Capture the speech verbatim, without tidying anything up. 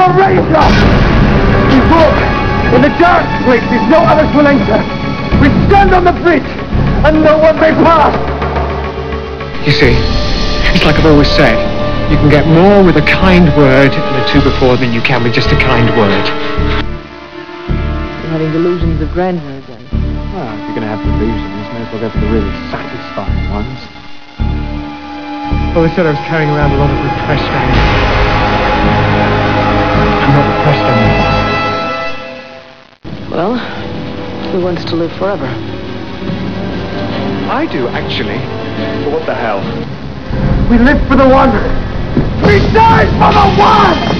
our razor! We walk in the dark places no others will enter. We stand on the bridge, and no one may pass. You see, it's like I've always said, you can get more with a kind word and a two before than you can with just a kind word. You're having delusions of grandeur again. Well, if you're going to have delusions, may as well go for the really satisfying ones. Well, they said I was carrying around a lot of repressed anger. I'm not repressed anymore. Well, who wants to live forever? I do, actually. But what the hell? We live for the one. We die for the one!